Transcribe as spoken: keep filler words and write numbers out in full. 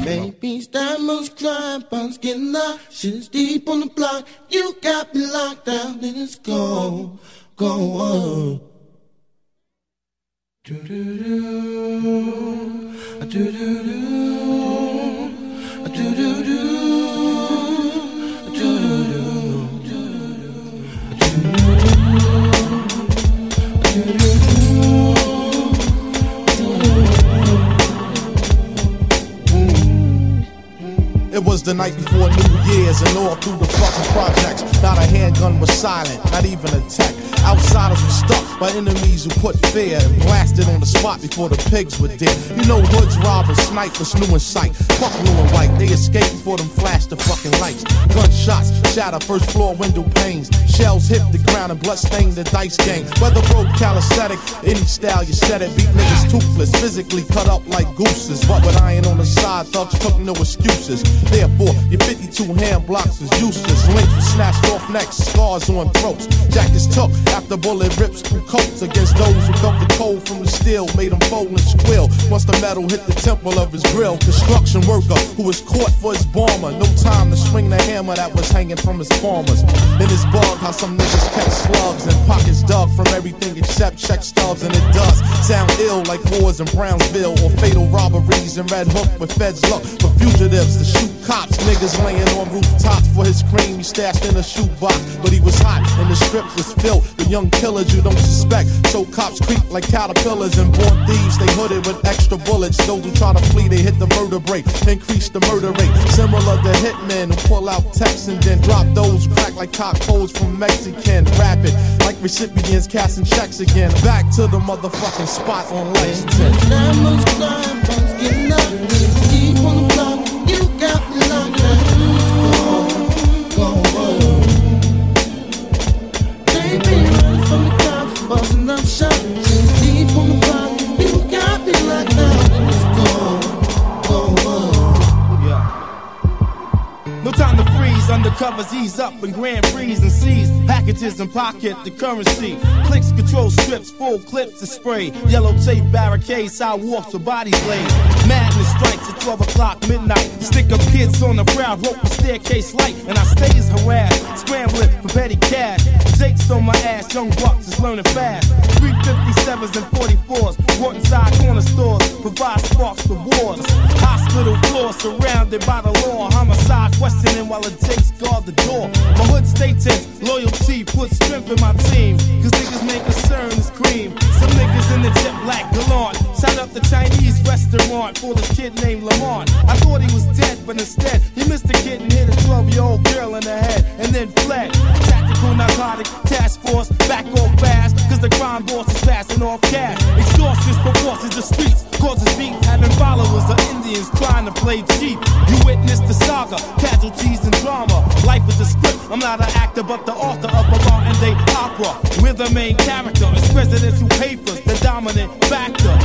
Baby's diamonds crying, bounce getting up. Shit's deep on the block. You got me locked down, and it's go, go on. Do do do, do do do, do do do, do do do. It was the night before New Year's and all through the fucking projects. Not a handgun was silent, not even a tech. Outsiders were stuck by enemies who put fear and blasted on the spot before the pigs were dead. You know hoods, robbers, snipers, new in sight. Fuck blue and white, they escaped before them flashed the fucking lights. Gunshots shatter first floor window panes. Shells hit the ground and blood stained the dice game. Weather broke calisthenic, any style you said it. Beat niggas toothless, physically cut up like gooses. But with iron on the side, thugs took no excuses. Therefore, your fifty-two hand blocks is useless. Links were snatched off necks, scars on throats. Jackets took after bullet rips through coats against those who felt the cold from the steel, made him fold and squill. Once the metal hit the temple of his grill, construction worker who was caught for his bomber. No time to swing the hammer that was hanging from his farmers. In his bug, how some niggas kept slugs and pockets dug from everything except check stubs. And it does sound ill like wars in Brownsville or fatal robberies in Red Hook with feds look for fugitives to shoot cops. Niggas laying on rooftops for his cream he stashed in a shoebox. But he was hot and the strip was filled with young killers you don't suspect. So cops creep like caterpillars and born thieves. They hooded with extra bullets. Those who try to flee, they hit the vertebrae. Increase the murder rate. Similar to hitmen who pull out texts and then drop those who crack like cock codes from Mexican. Rapid like recipients casting checks again. Back to the motherfucking spot on Lexington. Diamonds crying, bounce getting up. Deep on the block. You got me locked down. Go, go on. Baby, running from the cops, busting up shots. Deep on the block. You got me locked down. Let's go, go on. Yeah. No time to freeze, undercovers ease up and grand freeze and seize packages and pocket the currency. Clicks, control strips, full clips to spray. Yellow tape barricades, sidewalks with bodies laid. Madness strikes at twelve o'clock midnight. Stick up kids on the ground, rope the staircase light, and I stays harassed, scrambling for petty cash. Jake's on my ass, young bucks is learning fast. three fifty-sevens and forty-fours, brought inside corner stores, provide sparks for wars. Hospital floor surrounded by the law. Homicide questioning while the Jakes guard the door. My hood stay tense, loyalty puts strength in my team. Cause niggas make concern is cream. Some niggas in the jet black gallant. Shout up the Chinese restaurant for this kid named Lamont. I thought he was dead, but instead he missed the kid and hit a twelve-year-old girl in the head and then fled. Tactical narcotic task force, back off fast. Cause the crime boss is passing off cash. Extortions proportions the streets, causes beef. Having followers of Indians trying to play cheap. You witnessed the saga, casualties and drama. Life is a script, I'm not an actor but the author of a modern day opera. We're the main character, it's presidential papers, the dominant factor.